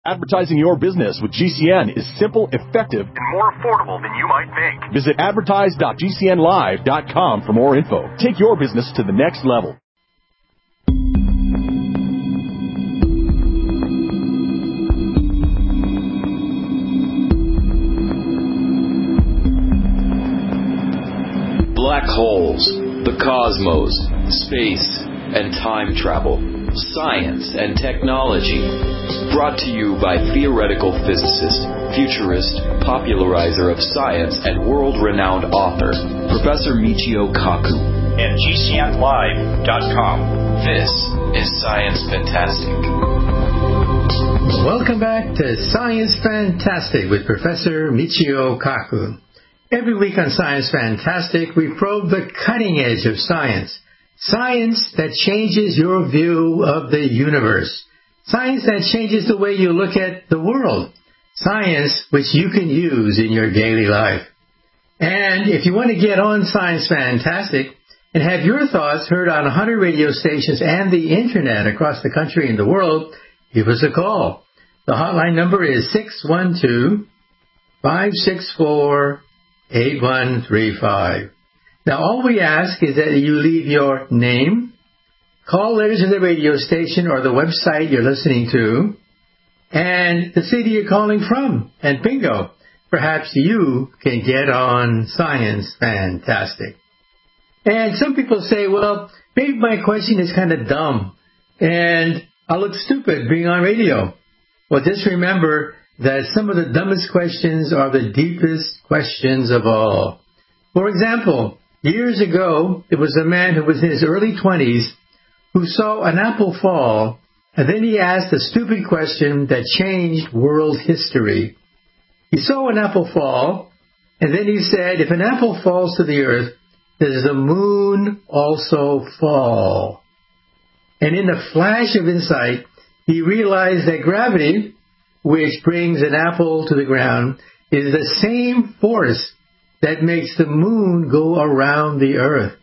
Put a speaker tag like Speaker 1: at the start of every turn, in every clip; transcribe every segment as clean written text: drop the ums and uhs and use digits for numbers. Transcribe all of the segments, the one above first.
Speaker 1: Advertising your business with GCN is simple, effective,
Speaker 2: and more affordable than you might think.
Speaker 1: Visit advertise.gcnlive.com for more info. Take your business to the next level.
Speaker 3: Black holes, the cosmos, space, and time travel. Science and technology. Brought to you by theoretical physicist, futurist, popularizer of science, and world-renowned author, Professor Michio Kaku.
Speaker 2: And GCNlive.com.
Speaker 3: This is Science Fantastic.
Speaker 4: Welcome back to Science Fantastic with Professor Michio Kaku. Every week on Science Fantastic, we probe the cutting edge of science. Science that changes your view of the universe. Science that changes the way you look at the world. Science which you can use in your daily life. And if you want to get on Science Fantastic and have your thoughts heard on 100 radio stations and the Internet across the country and the world, give us a call. The hotline number is 612-564-8135. Now, all we ask is that you leave your name, call letters of the radio station or the website you're listening to, and the city you're calling from. And bingo, perhaps you can get on Science Fantastic. And some people say, well, maybe my question is kind of dumb, and I look stupid being on radio. Well, just remember that some of the dumbest questions are the deepest questions of all. For example, years ago, it was a man who was in his early 20s who saw an apple fall, and then he asked a stupid question that changed world history. He saw an apple fall, and then he said, if an apple falls to the earth, does the moon also fall? And in a flash of insight, he realized that gravity, which brings an apple to the ground, is the same force that makes the moon go around the earth.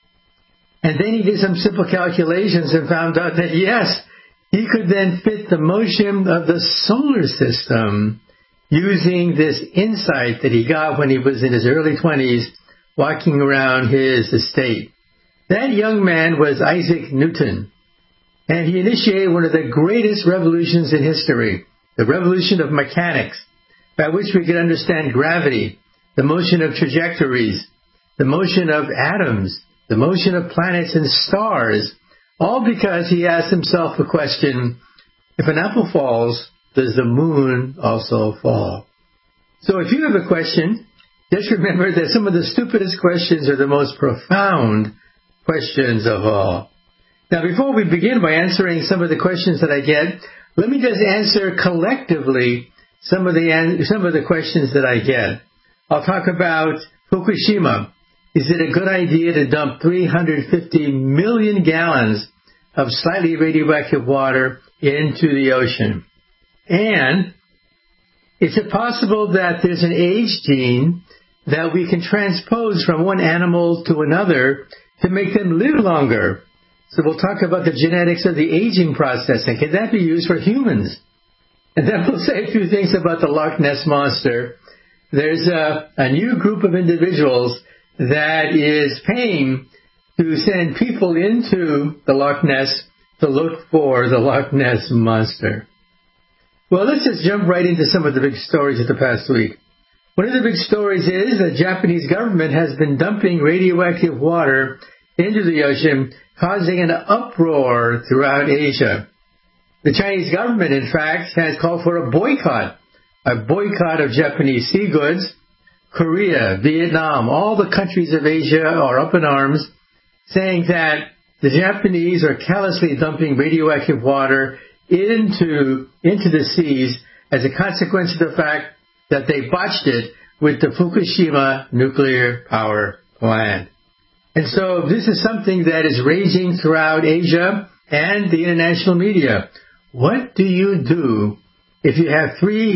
Speaker 4: And then he did some simple calculations and found out that, yes, he could then fit the motion of the solar system using this insight that he got when he was in his early 20s walking around his estate. That young man was Isaac Newton, and he initiated one of the greatest revolutions in history, the revolution of mechanics, by which we could understand gravity, the motion of trajectories, the motion of atoms, the motion of planets and stars, all because he asked himself the question, if an apple falls, does the moon also fall? So if you have a question, just remember that some of the stupidest questions are the most profound questions of all. Now, before we begin by answering some of the questions that I get, let me just answer collectively some of the questions that I get. I'll talk about Fukushima. Is it a good idea to dump 350 million gallons of slightly radioactive water into the ocean? And is it possible that there's an age gene that we can transpose from one animal to another to make them live longer? So we'll talk about the genetics of the aging process, and can that be used for humans? And then we'll say a few things about the Loch Ness Monster. There's a new group of individuals that is paying to send people into the Loch Ness to look for the Loch Ness Monster. Well, let's just jump right into some of the big stories of the past week. One of the big stories is the Japanese government has been dumping radioactive water into the ocean, causing an uproar throughout Asia. The Chinese government, in fact, has called for a boycott of Japanese sea goods. Korea, Vietnam, all the countries of Asia are up in arms, saying that the Japanese are callously dumping radioactive water into the seas as a consequence of the fact that they botched it with the Fukushima nuclear power plant. And so this is something that is raging throughout Asia and the international media. What do you do if you have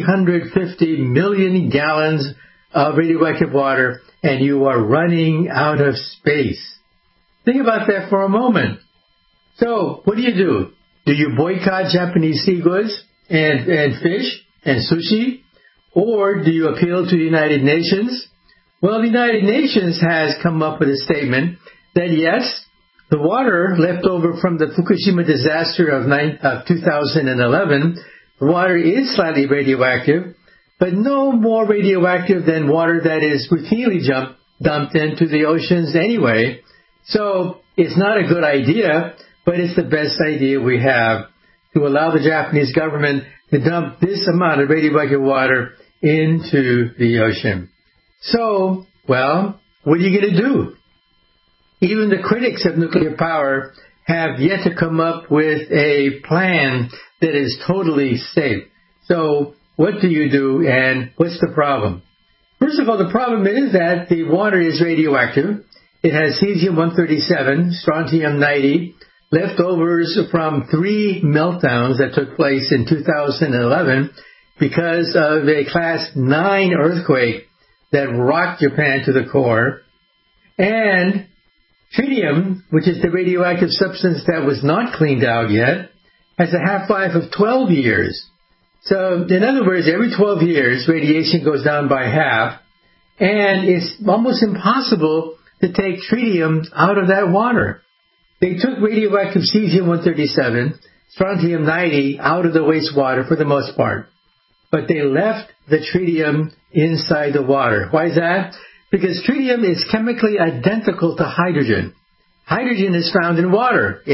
Speaker 4: 350 million gallons of radioactive water and you are running out of space? Think about that for a moment. So what do? Do you boycott Japanese sea goods? and fish and sushi? Or do you appeal to the United Nations? Well, the United Nations has come up with a statement that yes, the water left over from the Fukushima disaster of 2011, the water is slightly radioactive, but no more radioactive than water that is routinely dumped into the oceans anyway. So it's not a good idea, but it's the best idea we have to allow the Japanese government to dump this amount of radioactive water into the ocean. So, well, what are you going to do? Even the critics of nuclear power have yet to come up with a plan that is totally safe. So, what do you do, and what's the problem? First of all, the problem is that the water is radioactive. It has cesium-137, strontium-90, leftovers from 3 meltdowns that took place in 2011 because of a Class 9 earthquake that rocked Japan to the core. And tritium, which is the radioactive substance that was not cleaned out yet, has a half-life of 12 years. So, in other words, every 12 years, radiation goes down by half, and it's almost impossible to take tritium out of that water. They took radioactive cesium-137, strontium-90 out of the wastewater for the most part, but they left the tritium inside the water. Why is that? Because tritium is chemically identical to hydrogen. Hydrogen is found in water,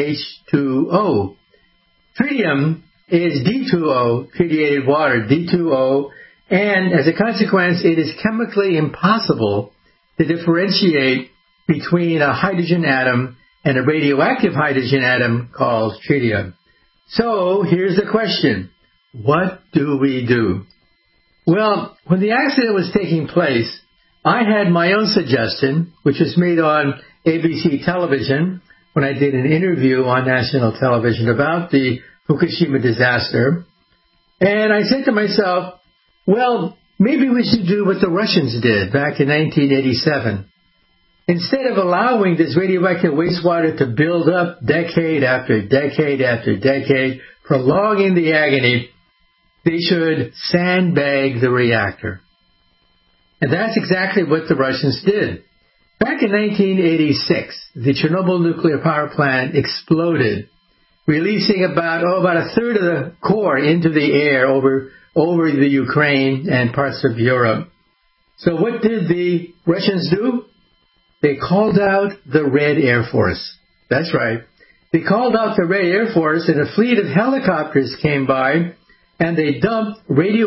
Speaker 4: H2O. Tritium is D2O, tritiated water, D2O, and as a consequence, it is chemically impossible to differentiate between a hydrogen atom and a radioactive hydrogen atom called tritium. So, here's the question. What do we do? Well, when the accident was taking place, I had my own suggestion, which was made on ABC television when I did an interview on national television about the Fukushima disaster. And I said to myself, well, maybe we should do what the Russians did back in 1987. Instead of allowing this radioactive wastewater to build up decade after decade after decade, prolonging the agony, they should sandbag the reactor. And that's exactly what the Russians did. Back in 1986, the Chernobyl nuclear power plant exploded, releasing about a third of the core into the air over the Ukraine and parts of Europe. So what did the Russians do? They called out the Red Air Force. That's right. They called out the Red Air Force, and a fleet of helicopters came by, and they dumped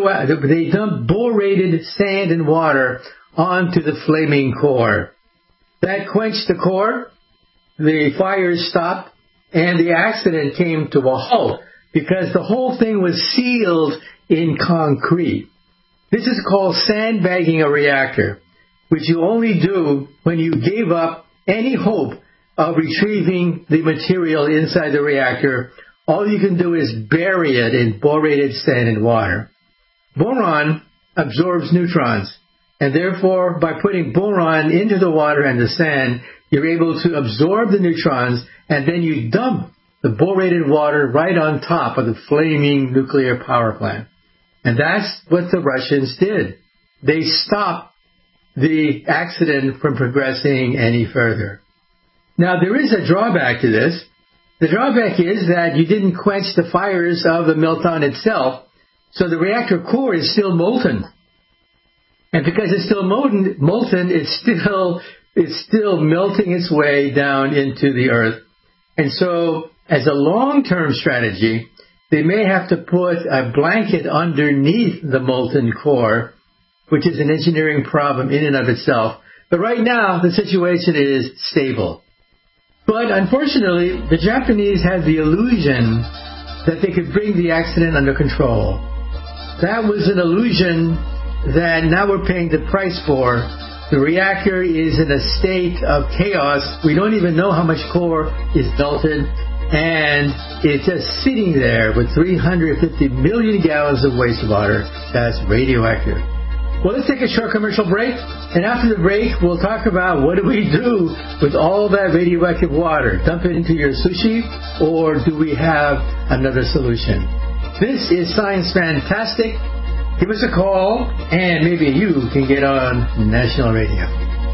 Speaker 4: borated sand and water onto the flaming core. That quenched the core, the fires stopped, and the accident came to a halt because the whole thing was sealed in concrete. This is called sandbagging a reactor, which you only do when you gave up any hope of retrieving the material inside the reactor. All you can do is bury it in borated sand and water. Boron absorbs neutrons, and therefore, by putting boron into the water and the sand, you're able to absorb the neutrons, and then you dump the borated water right on top of the flaming nuclear power plant. And that's what the Russians did. They stopped the accident from progressing any further. Now, there is a drawback to this. The drawback is that you didn't quench the fires of the meltdown itself, so the reactor core is still molten. And because it's still molten, it's still melting its way down into the earth. And so, as a long-term strategy, they may have to put a blanket underneath the molten core, which is an engineering problem in and of itself. But right now, the situation is stable. But unfortunately, the Japanese had the illusion that they could bring the accident under control. That was an illusion that now we're paying the price for. The reactor is in a state of chaos. We don't even know how much core is melted, and it's just sitting there with 350 million gallons of wastewater that's radioactive. Well, let's take a short commercial break, and after the break, we'll talk about what do we do with all that radioactive water? Dump it into your sushi, or do we have another solution? This is Science Fantastic. Give us a call, and maybe you can get on national radio.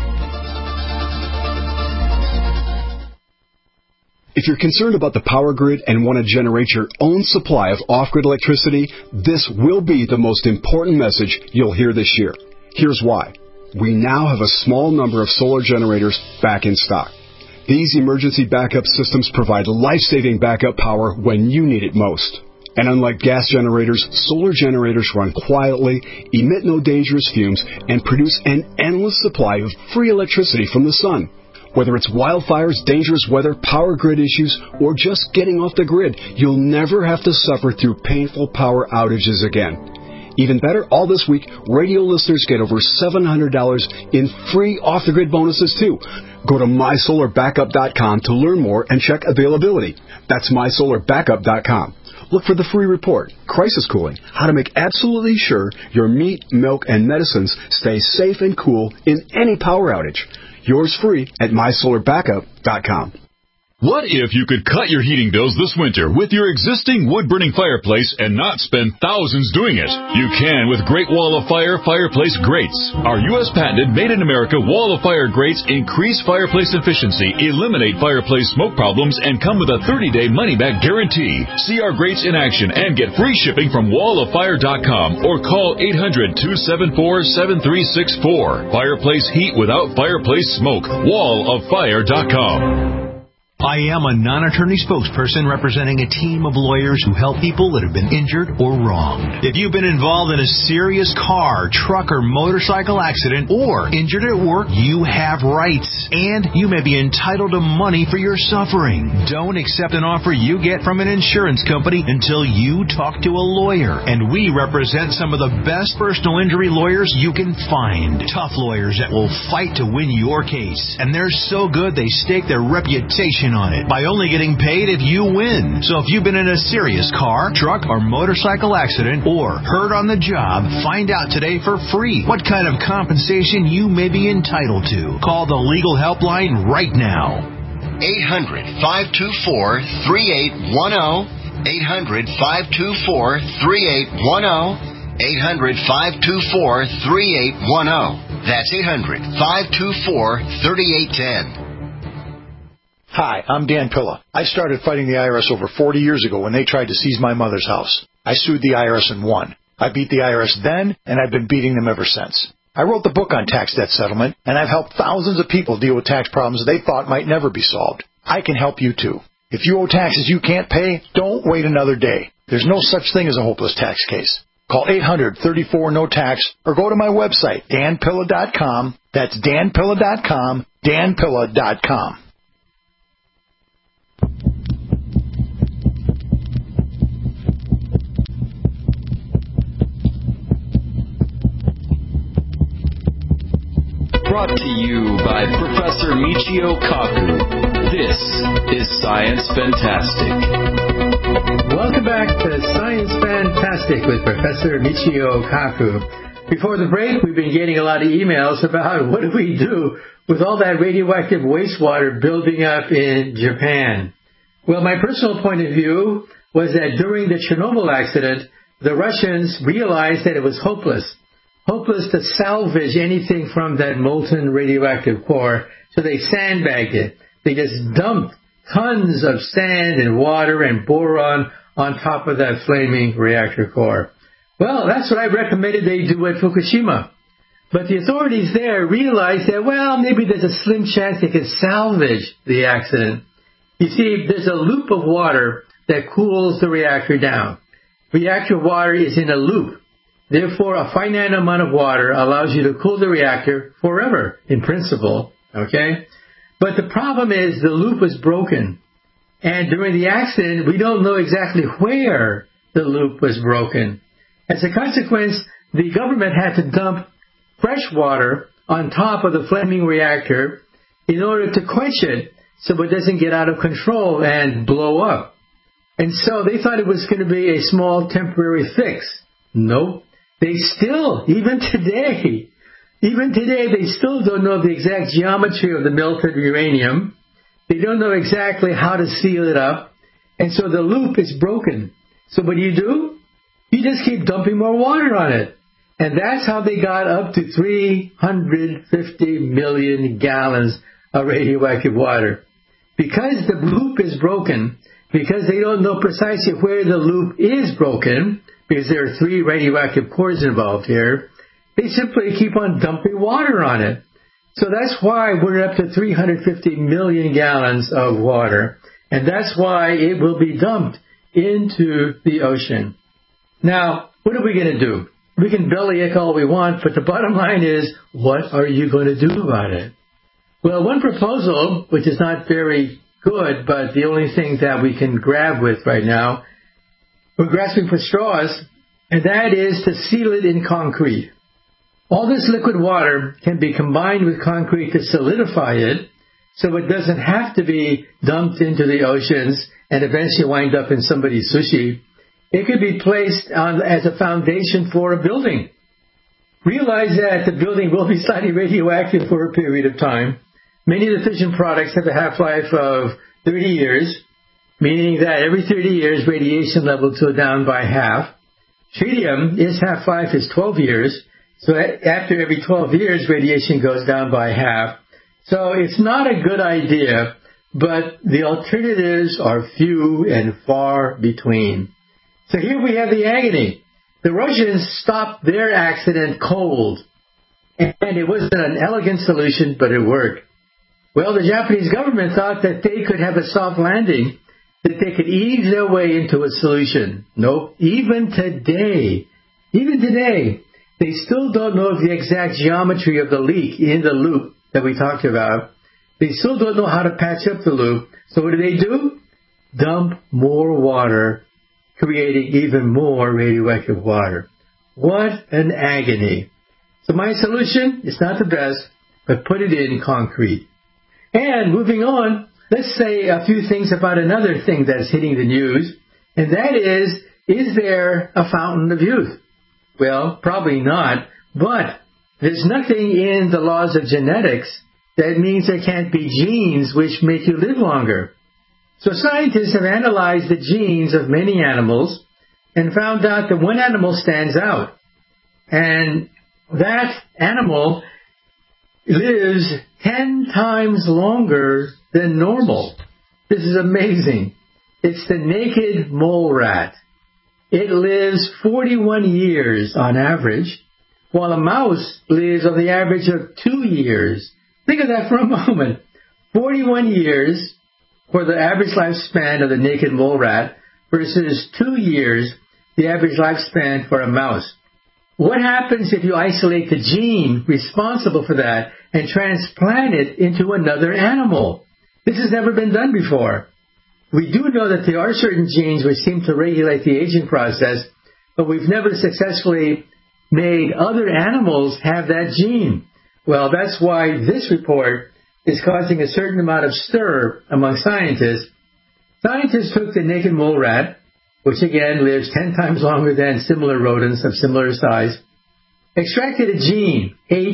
Speaker 5: If you're concerned about the power grid and want to generate your own supply of off-grid electricity, this will be the most important message you'll hear this year. Here's why. We now have a small number of solar generators back in stock. These emergency backup systems provide life-saving backup power when you need it most. And unlike gas generators, solar generators run quietly, emit no dangerous fumes, and produce an endless supply of free electricity from the sun. Whether it's wildfires, dangerous weather, power grid issues, or just getting off the grid, you'll never have to suffer through painful power outages again. Even better, all this week, radio listeners get over $700 in free off-the-grid bonuses, too. Go to mysolarbackup.com to learn more and check availability. That's mysolarbackup.com. Look for the free report, Crisis Cooling, how to make absolutely sure your meat, milk, and medicines stay safe and cool in any power outage. Yours free at mysolarbackup.com.
Speaker 6: What if you could cut your heating bills this winter with your existing wood-burning fireplace and not spend thousands doing it? You can with Great Wall of Fire fireplace grates. Our U.S. patented made-in-America Wall of Fire grates increase fireplace efficiency, eliminate fireplace smoke problems, and come with a 30-day money-back guarantee. See our grates in action and get free shipping from walloffire.com or call 800-274-7364. Fireplace heat without fireplace smoke. walloffire.com.
Speaker 7: I am a non-attorney spokesperson representing a team of lawyers who help people that have been injured or wronged. If you've been involved in a serious car, truck, or motorcycle accident or injured at work, you have rights, and you may be entitled to money for your suffering. Don't accept an offer you get from an insurance company until you talk to a lawyer, and we represent some of the best personal injury lawyers you can find. Tough lawyers that will fight to win your case, and they're so good they stake their reputation on it by only getting paid if you win. So if you've been in a serious car, truck, or motorcycle accident or hurt on the job, find out today for free what kind of compensation you may be entitled to. Call the legal helpline right now.
Speaker 8: 800-524-3810. 800-524-3810. 800-524-3810. That's 800-524-3810.
Speaker 9: Hi, I'm Dan Pilla. I started fighting the IRS over 40 years ago when they tried to seize my mother's house. I sued the IRS and won. I beat the IRS then, and I've been beating them ever since. I wrote the book on tax debt settlement, and I've helped thousands of people deal with tax problems they thought might never be solved. I can help you too. If you owe taxes you can't pay, don't wait another day. There's no such thing as a hopeless tax case. Call 800-34-NO-TAX or go to my website, danpilla.com. That's danpilla.com, danpilla.com.
Speaker 3: Brought to you by Professor Michio Kaku. This is Science Fantastic.
Speaker 4: Welcome back to Science Fantastic with Professor Michio Kaku. Before the break, we've been getting a lot of emails about what do we do with all that radioactive wastewater building up in Japan. Well, my personal point of view was that during the Chernobyl accident, the Russians realized that it was hopeless to salvage anything from that molten radioactive core, so they sandbagged it. They just dumped tons of sand and water and boron on top of that flaming reactor core. Well, that's what I recommended they do at Fukushima. But the authorities there realized that, well, maybe there's a slim chance they could salvage the accident. You see, there's a loop of water that cools the reactor down. Reactor water is in a loop. Therefore, a finite amount of water allows you to cool the reactor forever, in principle, okay? But the problem is the loop was broken. And during the accident, we don't know exactly where the loop was broken. As a consequence, the government had to dump fresh water on top of the flaming reactor in order to quench it so it doesn't get out of control and blow up. And so they thought it was going to be a small temporary fix. Nope. They still, even today, they still don't know the exact geometry of the melted uranium. They don't know exactly how to seal it up. And so the loop is broken. So what do? just keep dumping more water on it. And that's how they got up to 350 million gallons of radioactive water. Because the loop is broken, because they don't know precisely where the loop is broken, because there are 3 radioactive cores involved here, they simply keep on dumping water on it. So that's why we're up to 350 million gallons of water. And that's why it will be dumped into the ocean. Now, what are we going to do? We can bellyache all we want, but the bottom line is, what are you going to do about it? Well, one proposal, which is not very good, but the only thing that we can grab with right now, we're grasping for straws, and that is to seal it in concrete. All this liquid water can be combined with concrete to solidify it, so it doesn't have to be dumped into the oceans and eventually wind up in somebody's sushi. It could be placed on as a foundation for a building. Realize that the building will be slightly radioactive for a period of time. Many of the fission products have a half-life of 30 years, meaning that every 30 years radiation levels go down by half. Tritium, its half-life is 12 years, so after every 12 years radiation goes down by half. So it's not a good idea, but the alternatives are few and far between. So here we have the agony. The Russians stopped their accident cold, and it wasn't an elegant solution, but it worked. Well, the Japanese government thought that they could have a soft landing, that they could ease their way into a solution. Nope. Even today, they still don't know the exact geometry of the leak in the loop that we talked about. They still don't know how to patch up the loop. So what do? Dump more water, creating even more radioactive water. What an agony. So my solution, it's not the best, but put it in concrete. And moving on, let's say a few things about another thing that's hitting the news, and that is there a fountain of youth? Well, probably not, but there's nothing in the laws of genetics that means there can't be genes which make you live longer. So scientists have analyzed the genes of many animals and found out that one animal stands out. And that animal lives 10 times longer than normal. This is amazing. It's the naked mole rat. It lives 41 years on average, while a mouse lives on the average of 2 years. Think of that for a moment. 41 years for the average lifespan of the naked mole rat versus 2 years, the average lifespan for a mouse. What happens if you isolate the gene responsible for that and transplant it into another animal? This has never been done before. We do know that there are certain genes which seem to regulate the aging process, but we've never successfully made other animals have that gene. Well, that's why this report is causing a certain amount of stir among scientists. Scientists took the naked mole rat, which again lives 10 times longer than similar rodents of similar size, extracted a gene,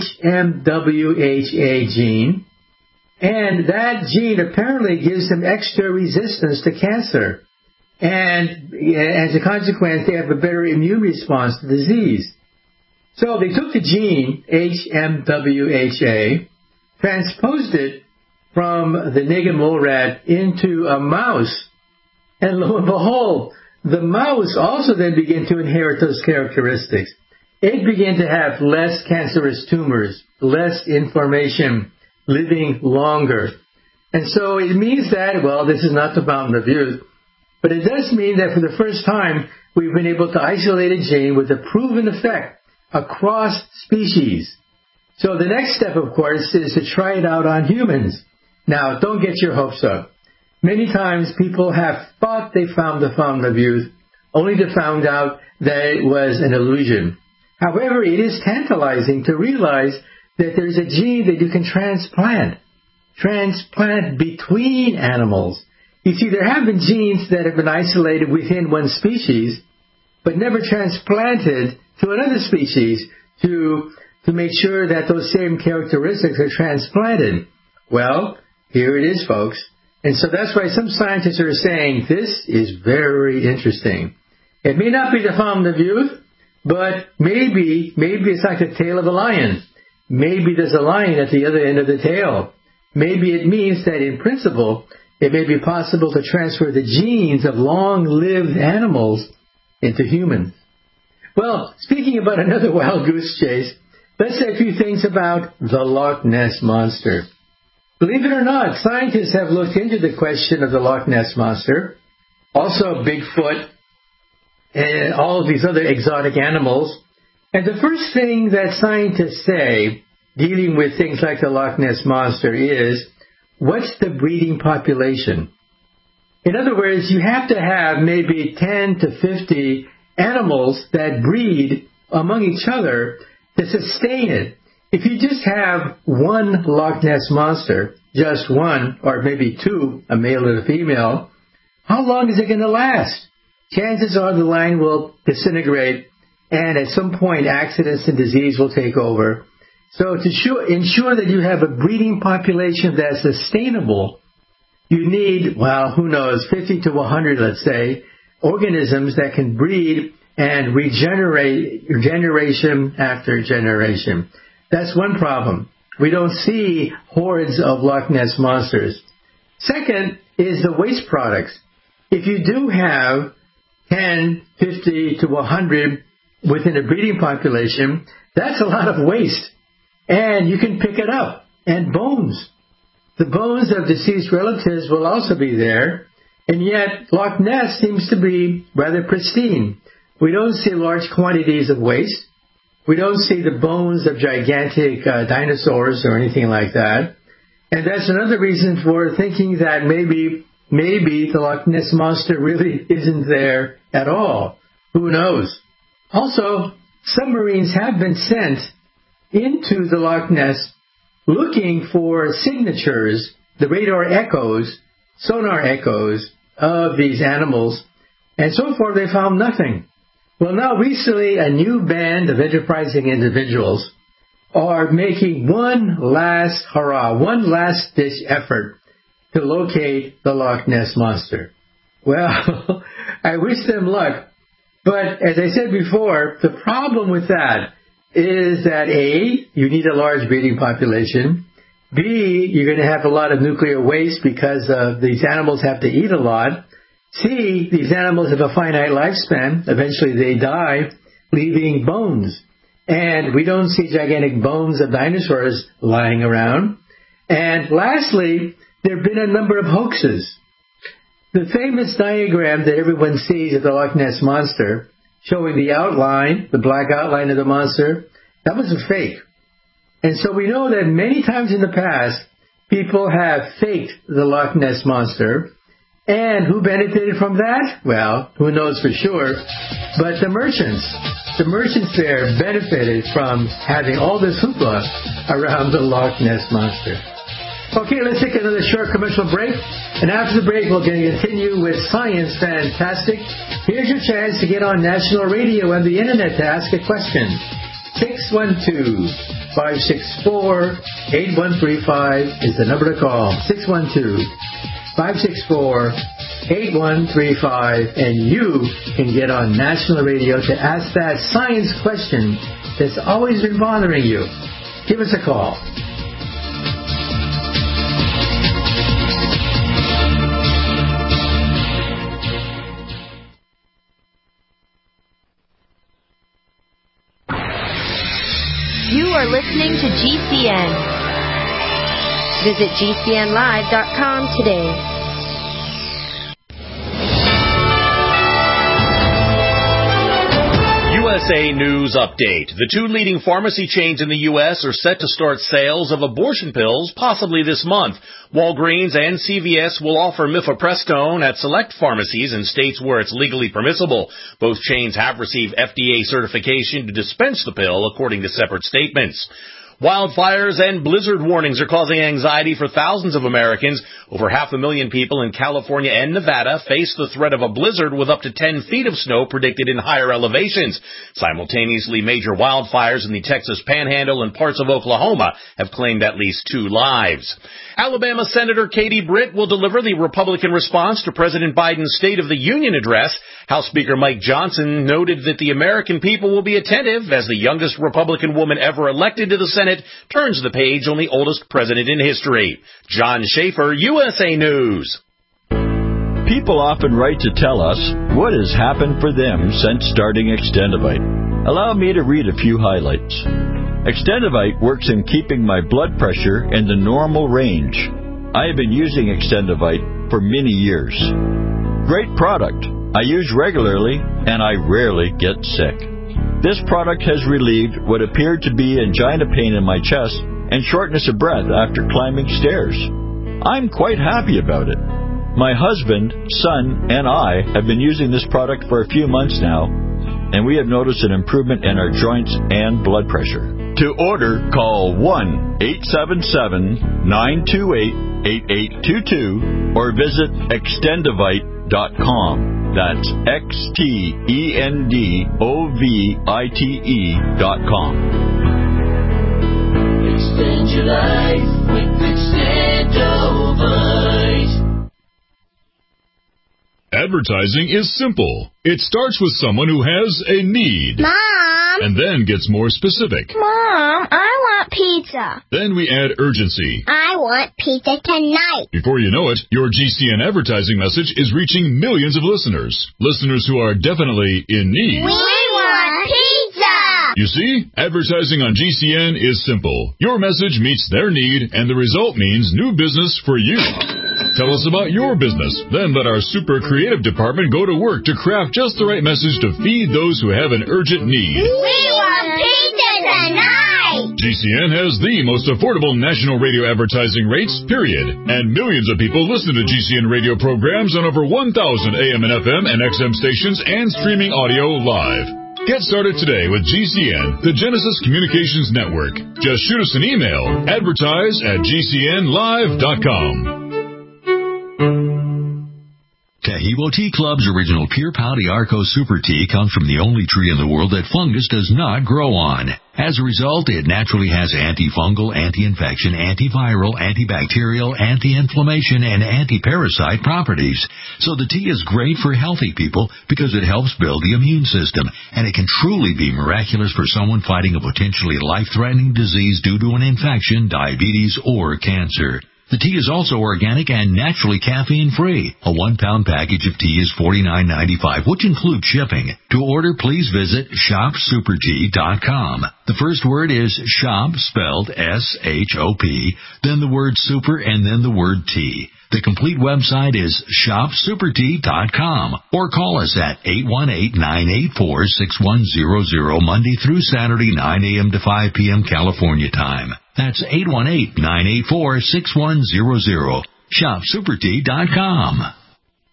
Speaker 4: HMWHA gene, and that gene apparently gives them extra resistance to cancer. And as a consequence, they have a better immune response to disease. So they took the gene, HMWHA, transposed it from the naked mole rat into a mouse, and lo and behold, the mouse also then began to inherit those characteristics. It began to have less cancerous tumors, less inflammation, living longer. And so it means that, well, this is not the fountain of youth, but it does mean that for the first time, we've been able to isolate a gene with a proven effect across species. So the next step, of course, is to try it out on humans. Now, don't get your hopes up. Many times people have thought they found the fountain of youth, only to find out that it was an illusion. However, it is tantalizing to realize that there's a gene that you can transplant between animals. You see, there have been genes that have been isolated within one species, but never transplanted to another species to make sure that those same characteristics are transplanted. Well, here it is, folks. And so that's why some scientists are saying this is very interesting. It may not be the fountain of youth, but maybe it's like the tail of a lion. Maybe there's a lion at the other end of the tail. Maybe it means that in principle, it may be possible to transfer the genes of long-lived animals into humans. Well, speaking about another wild goose chase, let's say a few things about the Loch Ness Monster. Believe it or not, scientists have looked into the question of the Loch Ness Monster, also Bigfoot, and all of these other exotic animals. And the first thing that scientists say, dealing with things like the Loch Ness Monster, is, what's the breeding population? In other words, you have to have maybe 10 to 50 animals that breed among each other to sustain it. If you just have one Loch Ness Monster, just one, or maybe two, a male and a female, how long is it going to last? Chances are the line will disintegrate, and at some point accidents and disease will take over. So to ensure that you have a breeding population that's sustainable, you need, well, who knows, 50 to 100, let's say, organisms that can breed and regenerate generation after generation. That's one problem. We don't see hordes of Loch Ness Monsters. Second is the waste products. If you do have 10, 50 to 100 within a breeding population, that's a lot of waste. And you can pick it up. And bones. The bones of deceased relatives will also be there. And yet, Loch Ness seems to be rather pristine. We don't see large quantities of waste. We don't see the bones of gigantic dinosaurs or anything like that. And that's another reason for thinking that maybe the Loch Ness Monster really isn't there at all. Who knows? Also, submarines have been sent into the Loch Ness looking for signatures, the radar echoes, sonar echoes of these animals, and so far they found nothing. Well, now recently a new band of enterprising individuals are making one last hurrah, one last ditch effort to locate the Loch Ness Monster. Well, I wish them luck, but as I said before, the problem with that is that A, you need a large breeding population. B, you're going to have a lot of nuclear waste because these animals have to eat a lot. C, these animals have a finite lifespan. Eventually they die, leaving bones. And we don't see gigantic bones of dinosaurs lying around. And lastly, there have been a number of hoaxes. The famous diagram that everyone sees of the Loch Ness Monster, showing the outline, the black outline of the monster, that was a fake. And so we know that many times in the past, people have faked the Loch Ness Monster. And who benefited from that? Well, who knows for sure. But the merchants there benefited from having all this hoopla around the Loch Ness Monster. Okay, let's take another short commercial break. And after the break, we're going to continue with Science Fantastic. Here's your chance to get on national radio and the internet to ask a question. 612-564-8135 is the number to call. 612-564-8135, and you can get on national radio to ask that science question that's always been bothering you. Give us a call.
Speaker 10: You are listening to GCN. Visit GCNlive.com today.
Speaker 11: USA News Update. The two leading pharmacy chains in the U.S. are set to start sales of abortion pills possibly this month. Walgreens and CVS will offer mifepristone at select pharmacies in states where it's legally permissible. Both chains have received FDA certification to dispense the pill, according to separate statements. Wildfires and blizzard warnings are causing anxiety for thousands of Americans. Over 500,000 people in California and Nevada face the threat of a blizzard with up to 10 feet of snow predicted in higher elevations. Simultaneously, major wildfires in the Texas Panhandle and parts of Oklahoma have claimed at least 2 lives. Alabama Senator Katie Britt will deliver the Republican response to President Biden's State of the Union address House Speaker Mike Johnson noted that the American people will be attentive as the youngest Republican woman ever elected to the Senate turns the page on the oldest president in history. John Schaefer, USA News.
Speaker 12: People often write to tell us what has happened for them since starting Extendivite. Allow me to read a few highlights. Extendivite works in keeping my blood pressure in the normal range. I have been using Extendivite for many years. Great product. I use regularly and I rarely get sick. This product has relieved what appeared to be angina pain in my chest and shortness of breath after climbing stairs. I'm quite happy about it. My husband, son, and I have been using this product for a few months now, and we have noticed an improvement in our joints and blood pressure. To order, call 1-877-928-8822 or visit Extendivite.com. That's XTENDOVITE.com.
Speaker 13: Extend your life with Extendivite.
Speaker 6: Advertising is simple. It starts with someone who has a need.
Speaker 14: Mom!
Speaker 6: And then gets more specific.
Speaker 14: Mom, I want pizza.
Speaker 6: Then we add urgency.
Speaker 14: I want pizza tonight.
Speaker 6: Before you know it, your GCN advertising message is reaching millions of listeners. Listeners who are definitely in need.
Speaker 14: We want pizza!
Speaker 6: You see, advertising on GCN is simple. Your message meets their need, and the result means new business for you. Tell us about your business. Then let our super creative department go to work to craft just the right message to feed those who have an urgent need.
Speaker 14: We want pizza tonight!
Speaker 6: GCN has the most affordable national radio advertising rates, period. And millions of people listen to GCN radio programs on over 1,000 AM and FM and XM stations and streaming audio live. Get started today with GCN, the Genesis Communications Network. Just shoot us an email, advertise@gcnlive.com.
Speaker 15: Taheebo Tea Club's original Pure Pau d'Arco Super Tea comes from the only tree in the world that fungus does not grow on. As a result, it naturally has antifungal, anti-infection, antiviral, antibacterial, anti-inflammation, and anti-parasite properties. So the tea is great for healthy people because it helps build the immune system, and it can truly be miraculous for someone fighting a potentially life-threatening disease due to an infection, diabetes, or cancer. The tea is also organic and naturally caffeine-free. A 1-pound package of tea is $49.95, which includes shipping. To order, please visit shopsupertea.com. The first word is shop, spelled S-H-O-P, then the word super, and then the word tea. The complete website is shopsupertea.com, or call us at 818-984-6100 Monday through Saturday, 9 a.m. to 5 p.m. California time. That's 818-984-6100. shopsupertea.com.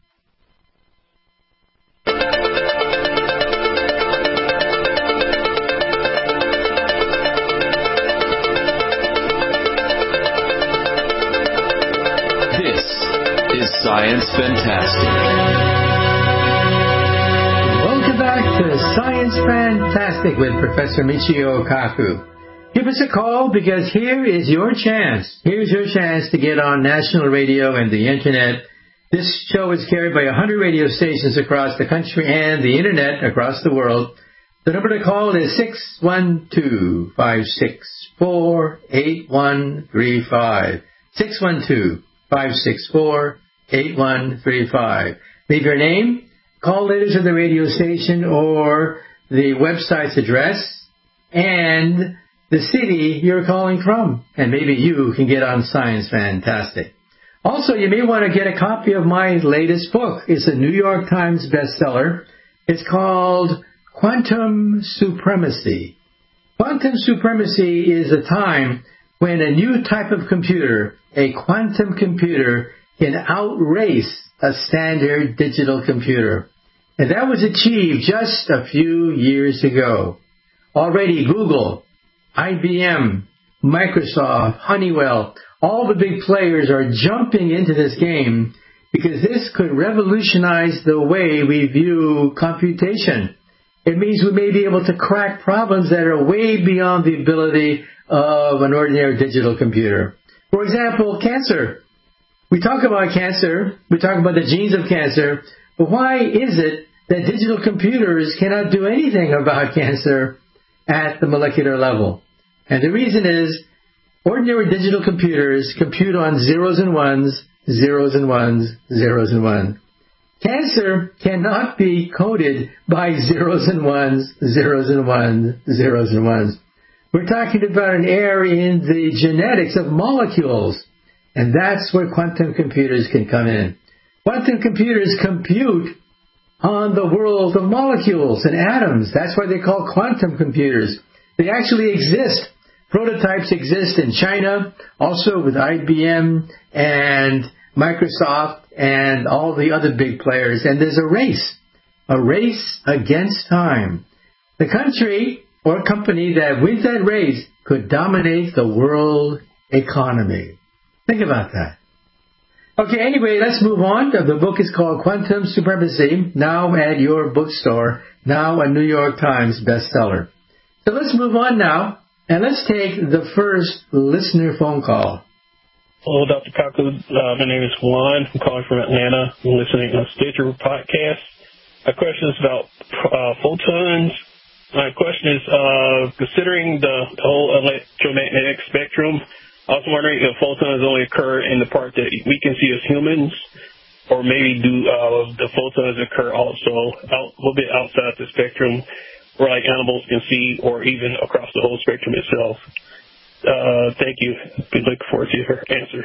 Speaker 3: Science Fantastic.
Speaker 4: Welcome back to Science Fantastic with Professor Michio Kaku. Give us a call because here is your chance. Here's your chance to get on national radio and the Internet. This show is carried by 100 radio stations across the country and the Internet across the world. The number to call is 612-564-8135. 612-564-8135. Leave your name, call letters of the radio station or the website's address, and the city you're calling from. And maybe you can get on Science Fantastic. Also, you may want to get a copy of my latest book. It's a New York Times bestseller. It's called Quantum Supremacy. Quantum Supremacy is a time when a new type of computer, a quantum computer, can outrace a standard digital computer. And that was achieved just a few years ago. Already Google, IBM, Microsoft, Honeywell, all the big players are jumping into this game because this could revolutionize the way we view computation. It means we may be able to crack problems that are way beyond the ability of an ordinary digital computer. For example, cancer. We talk about cancer, we talk about the genes of cancer, but why is it that digital computers cannot do anything about cancer at the molecular level. And the reason is, ordinary digital computers compute on zeros and ones, zeros and ones, zeros and ones. Cancer cannot be coded by zeros and ones, zeros and ones, zeros and ones. We're talking about an error in the genetics of molecules, and that's where quantum computers can come in. Quantum computers compute on the world of molecules and atoms. That's why they're called quantum computers. They actually exist. Prototypes exist in China, also with IBM and Microsoft and all the other big players. And there's a race against time. The country or company that wins that race could dominate the world economy. Think about that. Okay, anyway, let's move on. The book is called Quantum Supremacy, now at your bookstore, now a New York Times bestseller. So let's move on now, and let's take the first listener phone call.
Speaker 16: Hello, Dr. Kaku. My name is Juan. I'm calling from Atlanta. I'm listening to Stitcher podcast. My question is about photons. My question is, considering the whole electromagnetic spectrum, I was wondering if photons only occur in the part that we can see as humans, or maybe do the photons occur also a little bit outside the spectrum where like animals can see, or even across the whole spectrum itself. Thank you. We look forward to your answer.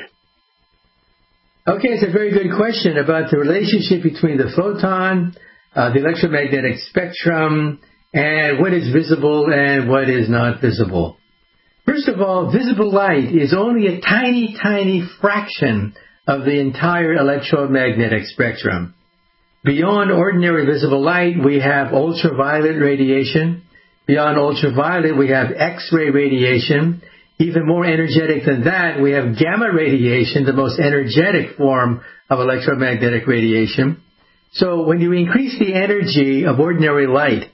Speaker 4: Okay, it's a very good question about the relationship between the photon, the electromagnetic spectrum, and what is visible and what is not visible. First of all, visible light is only a tiny, tiny fraction of the entire electromagnetic spectrum. Beyond ordinary visible light, we have ultraviolet radiation. Beyond ultraviolet, we have X-ray radiation. Even more energetic than that, we have gamma radiation, the most energetic form of electromagnetic radiation. So when you increase the energy of ordinary light,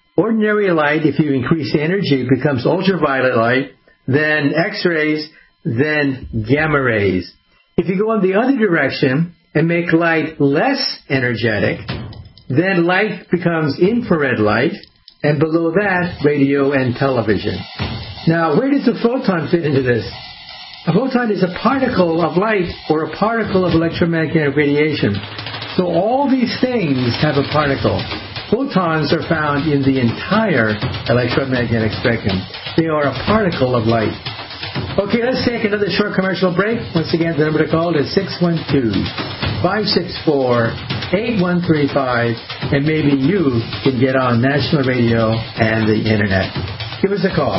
Speaker 4: if you increase the energy, it becomes ultraviolet light, then X-rays, then gamma rays. If you go in the other direction and make light less energetic, then light becomes infrared light, and below that, radio and television. Now, where does the photon fit into this? A photon is a particle of light or a particle of electromagnetic radiation. So all these things have a particle. Photons are found in the entire electromagnetic spectrum. They are a particle of light. Okay, let's take another short commercial break. Once again, the number to call is 612-564-8135, and maybe you can get on national radio and the Internet. Give us a call.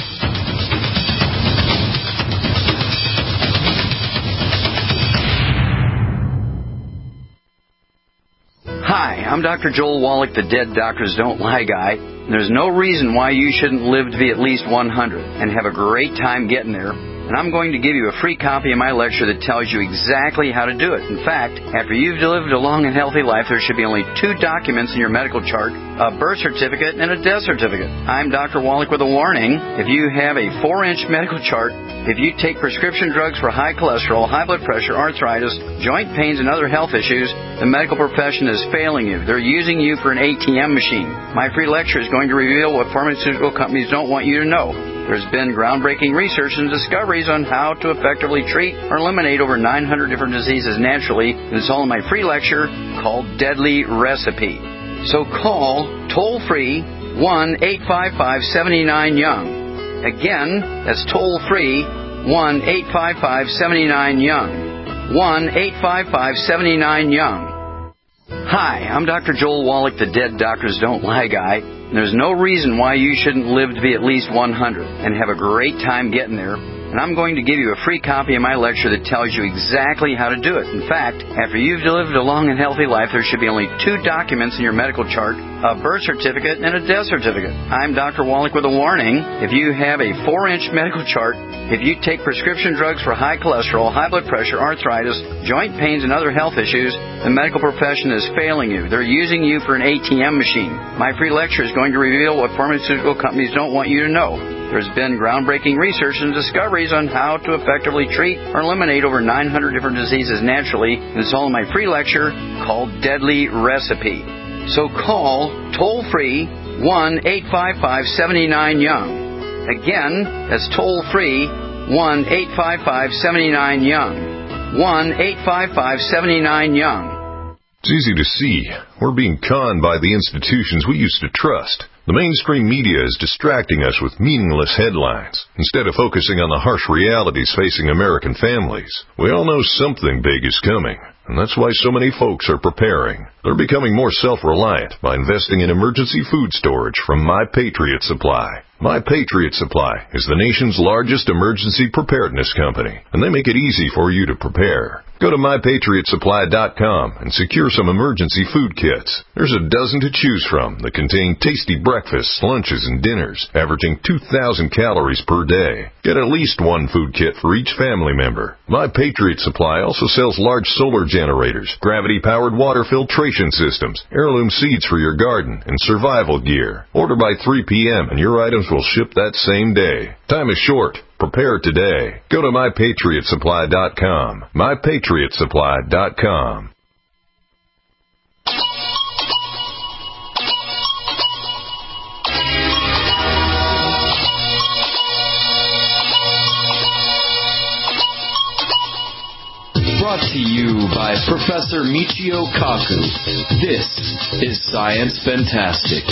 Speaker 17: Hi, I'm Dr. Joel Wallach, the Dead Doctors Don't Lie guy. There's no reason why you shouldn't live to be at least 100 and have a great time getting there. And I'm going to give you a free copy of my lecture that tells you exactly how to do it. In fact, after you've lived a long and healthy life, there should be only 2 documents in your medical chart, a birth certificate and a death certificate. I'm Dr. Wallach with a warning. If you have a 4-inch medical chart, if you take prescription drugs for high cholesterol, high blood pressure, arthritis, joint pains, and other health issues, the medical profession is failing you. They're using you for an ATM machine. My free lecture is going to reveal what pharmaceutical companies don't want you to know. There's been groundbreaking research and discoveries on how to effectively treat or eliminate over 900 different diseases naturally, and it's all in my free lecture called Deadly Recipe. So call toll-free 1-855-79-YOUNG. Again, that's toll-free 1-855-79-YOUNG. 1-855-79-YOUNG. Hi, I'm Dr. Joel Wallach, the Dead Doctors Don't Lie guy. There's no reason why you shouldn't live to be at least 100 and have a great time getting there. And I'm going to give you a free copy of my lecture that tells you exactly how to do it. In fact, after you've lived a long and healthy life, there should be only 2 documents in your medical chart, a birth certificate and a death certificate. I'm Dr. Wallach with a warning. If you have a 4-inch medical chart, if you take prescription drugs for high cholesterol, high blood pressure, arthritis, joint pains, and other health issues, the medical profession is failing you. They're using you for an ATM machine. My free lecture is going to reveal what pharmaceutical companies don't want you to know. There's been groundbreaking research and discoveries on how to effectively treat or eliminate over 900 different diseases naturally, and it's all in my free lecture called Deadly Recipe. So call toll-free 1-855-79-YOUNG. Again, that's toll-free 1-855-79-YOUNG. 1-855-79-YOUNG.
Speaker 18: It's easy to see. We're being conned by the institutions we used to trust. The mainstream media is distracting us with meaningless headlines instead of focusing on the harsh realities facing American families. We all know something big is coming, and that's why so many folks are preparing. They're becoming more self-reliant by investing in emergency food storage from My Patriot Supply. My Patriot Supply is the nation's largest emergency preparedness company, and they make it easy for you to prepare. Go to MyPatriotSupply.com and secure some emergency food kits. There's a dozen to choose from that contain tasty breakfasts, lunches, and dinners, averaging 2,000 calories per day. Get at least one food kit for each family member. My Patriot Supply also sells large solar generators, gravity-powered water filtration systems, heirloom seeds for your garden, and survival gear. Order by 3 p.m. and your items will ship that same day. Time is short. Prepare today. Go to MyPatriotSupply.com. MyPatriotSupply.com.
Speaker 3: Brought to you by Professor Michio Kaku. This is Science Fantastic.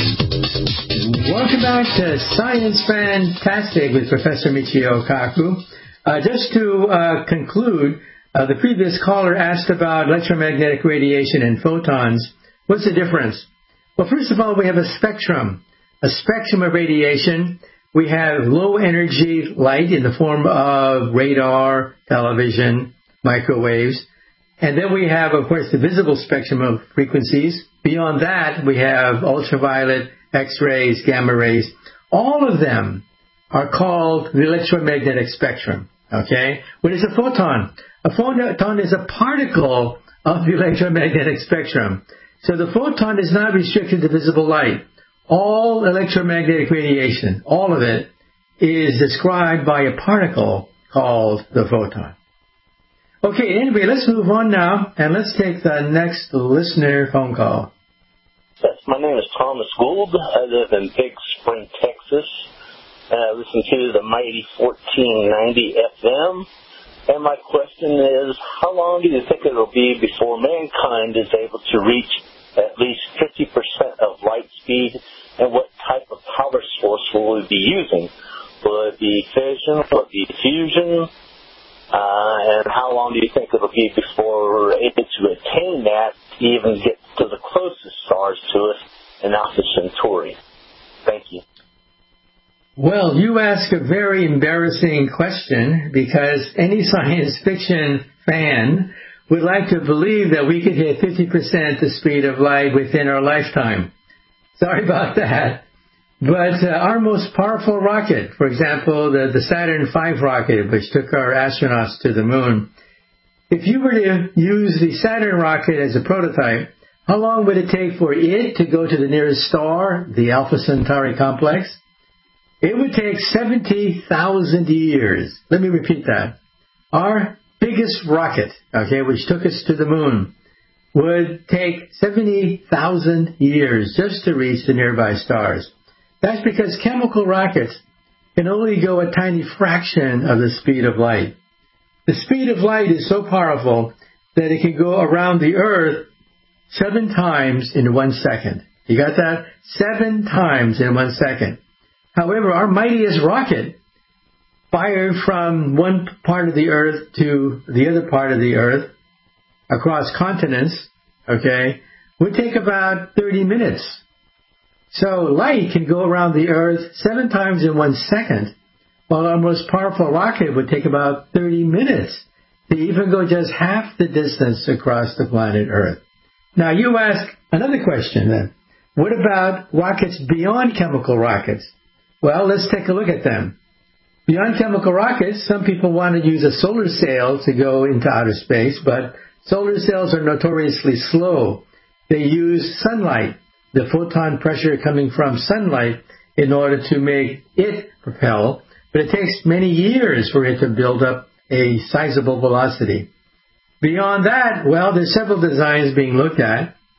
Speaker 4: Welcome back to Science Fantastic with Professor Michio Kaku. Just to conclude, the previous caller asked about electromagnetic radiation and photons. What's the difference? Well, first of all, we have a spectrum of radiation. We have low energy light in the form of radar, television, microwaves. And then we have, of course, the visible spectrum of frequencies. Beyond that, we have ultraviolet, X-rays, gamma rays. All of them are called the electromagnetic spectrum. Okay? What is a photon? A photon is a particle of the electromagnetic spectrum. So the photon is not restricted to visible light. All electromagnetic radiation, all of it, is described by a particle called the photon. Okay, anyway, let's move on now, and let's take the next listener phone call.
Speaker 19: Yes, my name is Thomas Gould. I live in Big Spring, Texas, and I listen to the mighty 1490 FM. And my question is, how long do you think it will be before mankind is able to reach at least 50% of light speed, and what type of power source will we be using? Will it be fission? Will it be fusion? And how long do you think it'll be before we're able to attain that, to even get to the closest stars to us in Alpha Centauri? Thank you.
Speaker 4: Well, you ask a very embarrassing question, because any science fiction fan would like to believe that we could hit 50% the speed of light within our lifetime. Sorry about that. But our most powerful rocket, for example, the Saturn V rocket, which took our astronauts to the moon, if you were to use the Saturn rocket as a prototype, how long would it take for it to go to the nearest star, the Alpha Centauri complex? It would take 70,000 years. Let me repeat that. Our biggest rocket, which took us to the moon, would take 70,000 years just to reach the nearby stars. That's because chemical rockets can only go a tiny fraction of the speed of light. The speed of light is so powerful that it can go around the Earth 7 times in 1 second. You got that? 7 times in 1 second. However, our mightiest rocket, fired from one part of the Earth to the other part of the Earth, across continents, would take about 30 minutes. So light can go around the Earth 7 times in 1 second, while our most powerful rocket would take about 30 minutes to even go just half the distance across the planet Earth. Now you ask another question then. What about rockets beyond chemical rockets? Well, let's take a look at them. Beyond chemical rockets, some people want to use a solar sail to go into outer space, but solar sails are notoriously slow. They use sunlight, the photon pressure coming from sunlight, in order to make it propel, but it takes many years for it to build up a sizable velocity. Beyond that, well, there's several designs being looked at.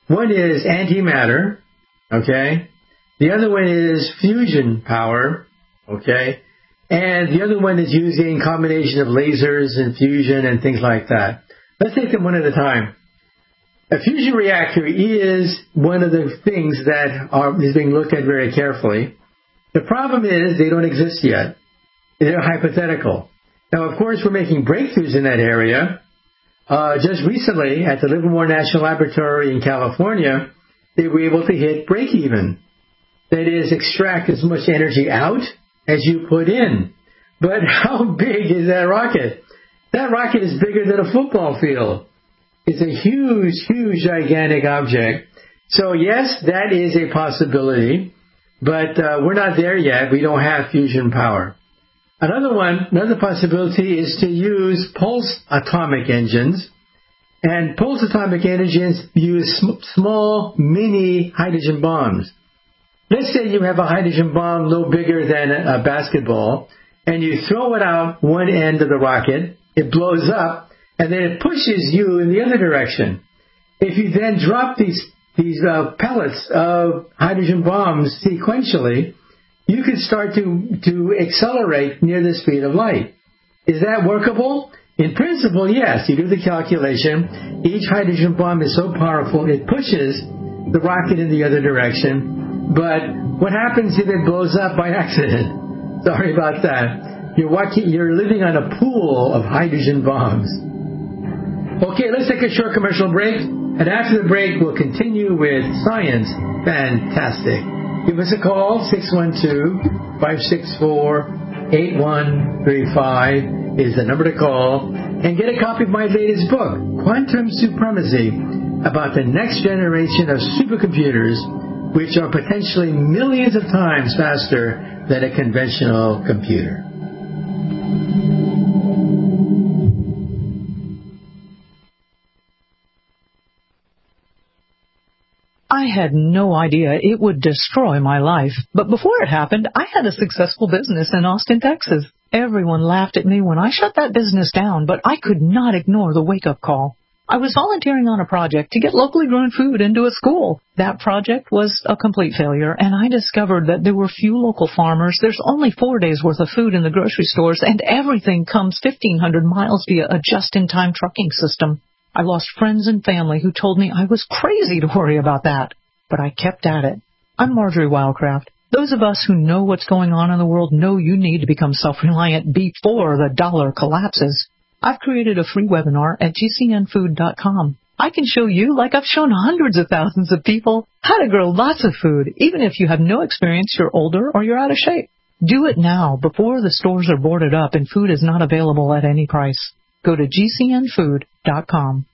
Speaker 4: One is antimatter, okay? The other one is fusion power, okay? And the other one is using combination of lasers and fusion and things like that. Let's take them one at a time. A fusion reactor is one of the things that is being looked at very carefully. The problem is they don't exist yet. They're hypothetical. Now, of course, we're making breakthroughs in that area. Just recently, at the Livermore National Laboratory in California, they were able to hit break-even. That is, extract as much energy out as you put in. But how big is that rocket? That rocket is bigger than a football field. It's a huge, huge, gigantic object. So, yes, that is a possibility, but we're not there yet. We don't have fusion power. Another possibility is to use pulse atomic engines. And pulse atomic engines use small, mini hydrogen bombs. Let's say you have a hydrogen bomb no bigger than a basketball, and you throw it out one end of the rocket, it blows up, and then it pushes you in the other direction. If you then drop these pellets of hydrogen bombs sequentially, you can start to accelerate near the speed of light. Is that workable? In principle, yes. You do the calculation. Each hydrogen bomb is so powerful, it pushes the rocket in the other direction. But what happens if it blows up by accident? Sorry about that. You're living on a pool of hydrogen bombs. Okay, let's take a short commercial break. And after the break, we'll continue with Science Fantastic. Give us a call, 612-564-8135 is the number to call. And get a copy of my latest book, Quantum Supremacy, about the next generation of supercomputers, which are potentially millions of times faster than a conventional computer.
Speaker 20: I had no idea it would destroy my life. But before it happened, I had a successful business in Austin, Texas. Everyone laughed at me when I shut that business down, but I could not ignore the wake-up call. I was volunteering on a project to get locally grown food into a school. That project was a complete failure, and I discovered that there were few local farmers. There's only 4 days' worth of food in the grocery stores, and everything comes 1,500 miles via a just-in-time trucking system. I lost friends and family who told me I was crazy to worry about that. But I kept at it. I'm Marjorie Wildcraft. Those of us who know what's going on in the world know you need to become self-reliant before the dollar collapses. I've created a free webinar at gcnfood.com. I can show you, like I've shown hundreds of thousands of people, how to grow lots of food, even if you have no experience, you're older, or you're out of shape. Do it now, before the stores are boarded up and food is not available at any price. Go to gcnfood.com.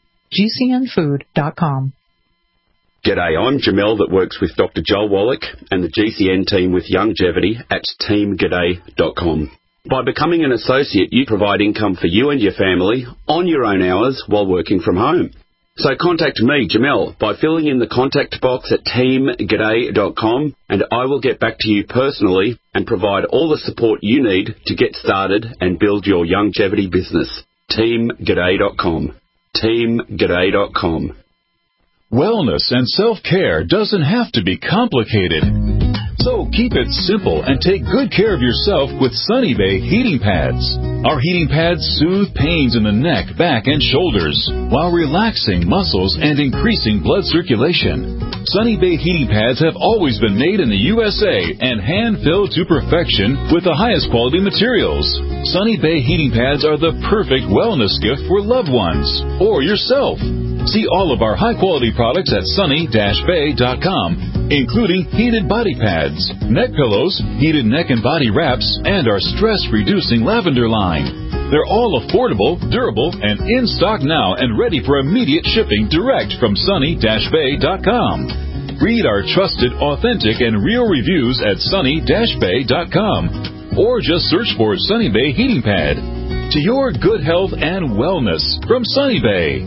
Speaker 20: gcnfood.com.
Speaker 21: G'day, I'm Jamel that works with Dr. Joel Wallach and the GCN team with Longevity at teamg'day.com. By becoming an associate, you provide income for you and your family on your own hours while working from home. So contact me, Jamel, by filling in the contact box at teamg'day.com, and I will get back to you personally and provide all the support you need to get started and build your longevity business. teamg'day.com. teamg'day.com.
Speaker 6: Wellness and self-care doesn't have to be complicated. So keep it simple and take good care of yourself with Sunny Bay heating pads. Our heating pads soothe pains in the neck, back, and shoulders while relaxing muscles and increasing blood circulation. Sunny Bay heating pads have always been made in the USA and hand-filled to perfection with the highest quality materials. Sunny Bay heating pads are the perfect wellness gift for loved ones or yourself. See all of our high-quality products at sunny-bay.com, including heated body pads, neck pillows, heated neck and body wraps, and our stress-reducing lavender line. They're all affordable, durable, and in stock now and ready for immediate shipping direct from sunny-bay.com. Read our trusted, authentic, and real reviews at sunny-bay.com, or just search for Sunny Bay Heating Pad. To your good health and wellness from Sunny Bay.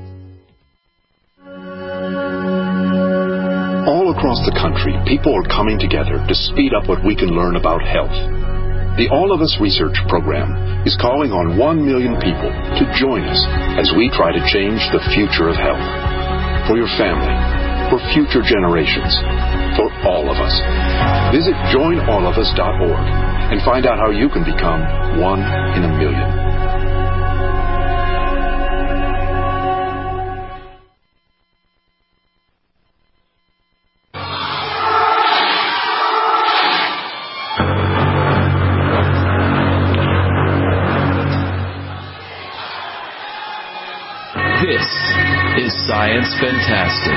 Speaker 5: All across the country, people are coming together to speed up what we can learn about health. The All of Us Research Program is calling on 1 million people to join us as we try to change the future of health. For your family, for future generations, for all of us. Visit joinallofus.org and find out how you can become one in a million.
Speaker 3: This is Science Fantastic.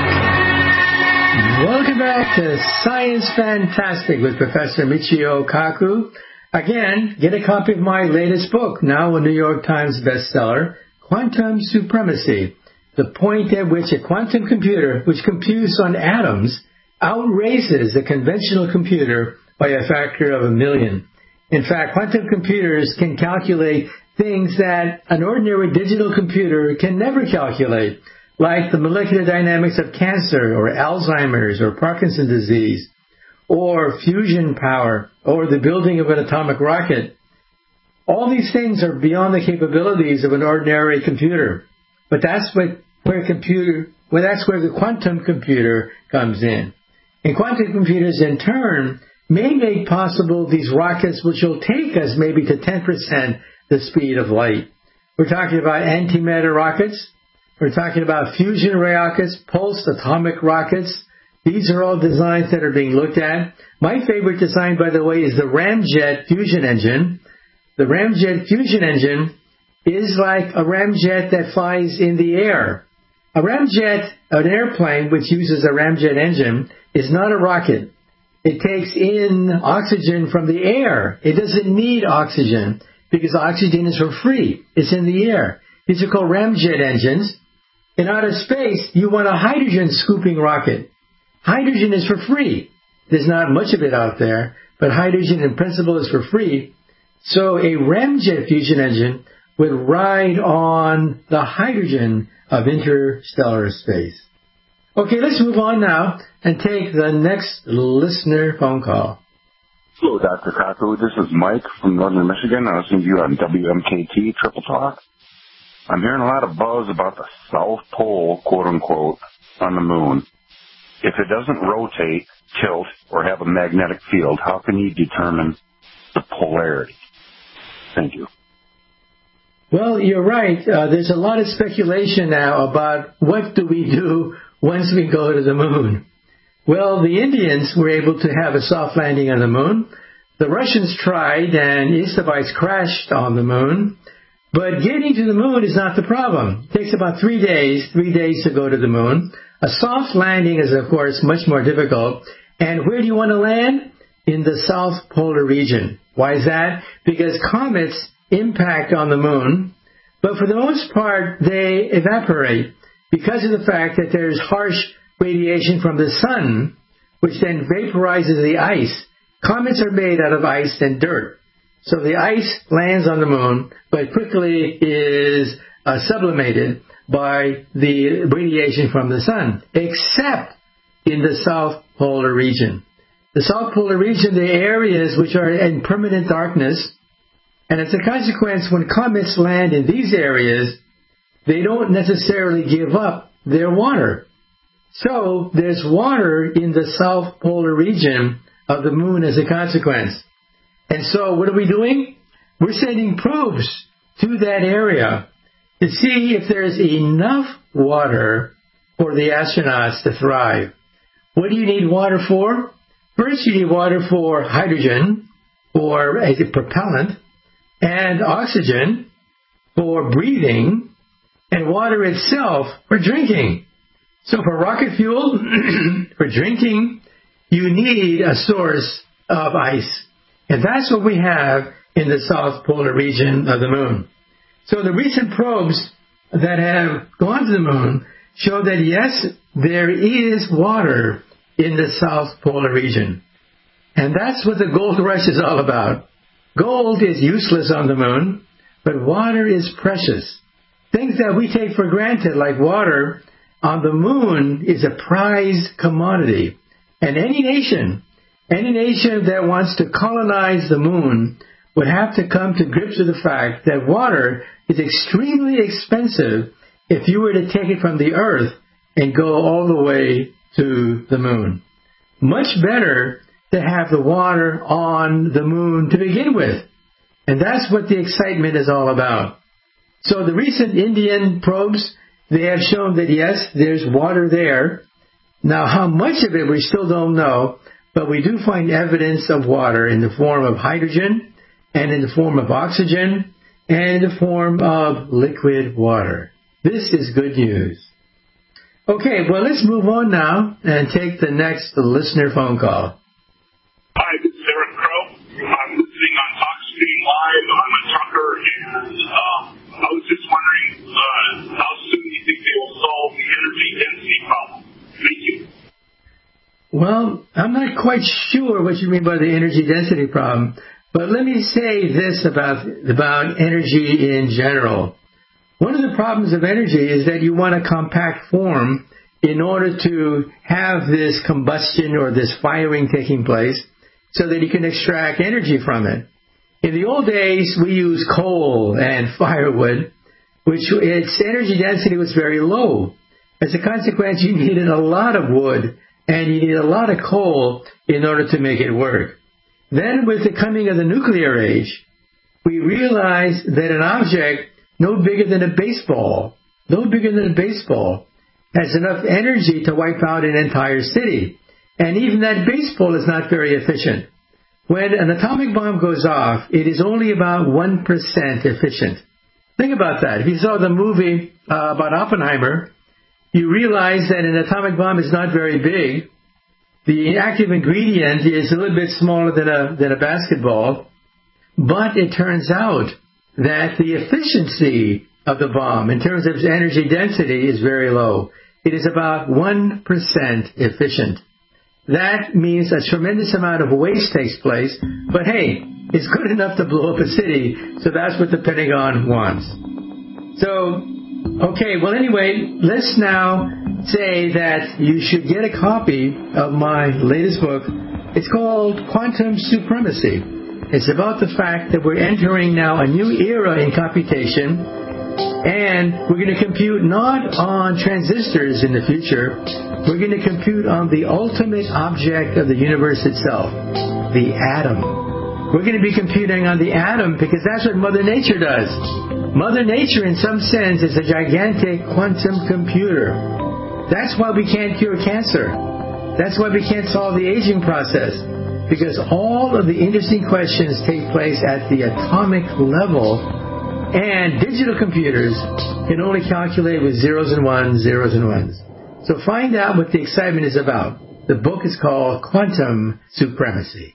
Speaker 4: Welcome back to Science Fantastic with Professor Michio Kaku. Again, get a copy of my latest book, now a New York Times bestseller, Quantum Supremacy, the point at which a quantum computer, which computes on atoms, outraces a conventional computer by a factor of 1,000,000. In fact, quantum computers can calculate things that an ordinary digital computer can never calculate, like the molecular dynamics of cancer or Alzheimer's or Parkinson's disease, or fusion power, or the building of an atomic rocket. All these things are beyond the capabilities of an ordinary computer. But that's where the quantum computer comes in. And quantum computers, in turn, may make possible these rockets which will take us maybe to 10% the speed of light. We're talking about antimatter rockets. We're talking about fusion rockets, pulsed atomic rockets. These are all designs that are being looked at. My favorite design, by the way, is the ramjet fusion engine. The ramjet fusion engine is like a ramjet that flies in the air. A ramjet, an airplane which uses a ramjet engine, is not a rocket. It takes in oxygen from the air. It doesn't need oxygen, because oxygen is for free. It's in the air. These are called ramjet engines. In outer space, you want a hydrogen scooping rocket. Hydrogen is for free. There's not much of it out there, but hydrogen in principle is for free. So a ramjet fusion engine would ride on the hydrogen of interstellar space. Okay, let's move on now and take the next listener phone call.
Speaker 1: Hello, Dr. Kaku. This is Mike from Northern Michigan. I listen to you on WMKT Triple Talk. I'm hearing a lot of buzz about the South Pole, quote-unquote, on the moon. If it doesn't rotate, tilt, or have a magnetic field, how can you determine the polarity? Thank you.
Speaker 4: Well, you're right. There's a lot of speculation now about what do we do once we go to the moon. Well, the Indians were able to have a soft landing on the moon. The Russians tried, and Istavite crashed on the moon. But getting to the moon is not the problem. It takes about 3 days to go to the moon. A soft landing is, of course, much more difficult. And where do you want to land? In the South Polar region. Why is that? Because comets impact on the moon, but for the most part, they evaporate because of the fact that there's harsh radiation from the sun, which then vaporizes the ice. Comets are made out of ice and dirt. So the ice lands on the moon, but quickly is sublimated by the radiation from the sun, except in the South Polar region. The South Polar region, the areas which are in permanent darkness, and as a consequence, when comets land in these areas, they don't necessarily give up their water. So there's water in the South Polar region of the moon as a consequence. And so what are we doing? We're sending probes to that area to see if there's enough water for the astronauts to thrive. What do you need water for? First, you need water for hydrogen, for as a propellant, and oxygen for breathing, and water itself for drinking. So for rocket fuel, for drinking, you need a source of ice. And that's what we have in the South Polar region of the moon. So the recent probes that have gone to the moon show that, yes, there is water in the South Polar region. And that's what the gold rush is all about. Gold is useless on the moon, but water is precious. Things that we take for granted, like water, on the moon is a prized commodity. And any nation that wants to colonize the moon would have to come to grips with the fact that water is extremely expensive if you were to take it from the Earth and go all the way to the moon. Much better to have the water on the moon to begin with. And that's what the excitement is all about. So the recent Indian probes, they have shown that yes, there's water there. Now how much of it we still don't know, but we do find evidence of water in the form of hydrogen and in the form of oxygen and in the form of liquid water. This is good news. Okay, well, let's move on now and take the next listener phone call.
Speaker 2: Hi, this is Eric Crow. I'm listening on TalkStream Live. I'm a trucker, and I was just wondering how soon do you think they will solve the energy density problem? Thank you.
Speaker 4: Well, I'm not quite sure what you mean by the energy density problem, but let me say this about energy in general. One of the problems of energy is that you want a compact form in order to have this combustion or this firing taking place so that you can extract energy from it. In the old days, we used coal and firewood, which its energy density was very low. As a consequence, you needed a lot of wood and you needed a lot of coal in order to make it work. Then with the coming of the nuclear age, we realized that an object no bigger than a baseball, has enough energy to wipe out an entire city. And even that baseball is not very efficient. When an atomic bomb goes off, it is only about 1% efficient. Think about that. If you saw the movie about Oppenheimer, you realize that an atomic bomb is not very big. The active ingredient is a little bit smaller than a basketball. But it turns out that the efficiency of the bomb in terms of its energy density is very low. It is about 1% efficient. That means a tremendous amount of waste takes place, but hey, it's good enough to blow up a city, so that's what the Pentagon wants. So, okay, well anyway, let's now say that you should get a copy of my latest book. It's called Quantum Supremacy. It's about the fact that we're entering now a new era in computation, and we're going to compute not on transistors in the future, we're going to compute on the ultimate object of the universe itself, the atom. We're going to be computing on the atom because that's what Mother Nature does. Mother Nature, in some sense, is a gigantic quantum computer. That's why we can't cure cancer. That's why we can't solve the aging process. Because all of the interesting questions take place at the atomic level, and digital computers can only calculate with zeros and ones. So find out what the excitement is about. The book is called Quantum Supremacy.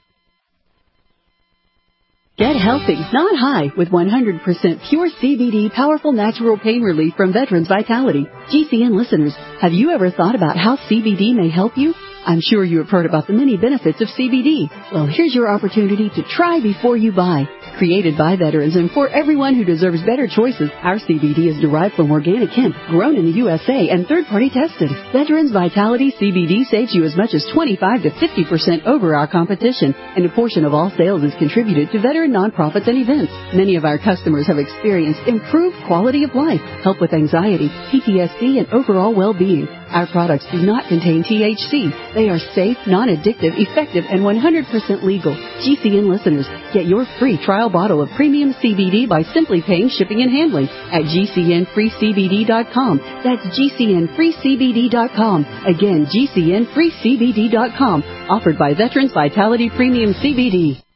Speaker 22: Get healthy, not high, with 100% pure CBD powerful natural pain relief from Veterans Vitality. GCN listeners, have you ever thought about how CBD may help you? I'm sure you have heard about the many benefits of CBD. Well, here's your opportunity to try before you buy. Created by veterans and for everyone who deserves better choices, our CBD is derived from organic hemp, grown in the USA, and third-party tested. Veterans Vitality CBD saves you as much as 25 to 50% over our competition, and a portion of all sales is contributed to veteran nonprofits and events. Many of our customers have experienced improved quality of life, help with anxiety, PTSD, and overall well-being. Our products do not contain THC. They are safe, non-addictive, effective, and 100% legal. GCN listeners, get your free trial bottle of premium CBD by simply paying shipping and handling at GCNFreeCBD.com. That's GCNFreeCBD.com. Again, GCNFreeCBD.com. Offered by Veterans Vitality Premium CBD.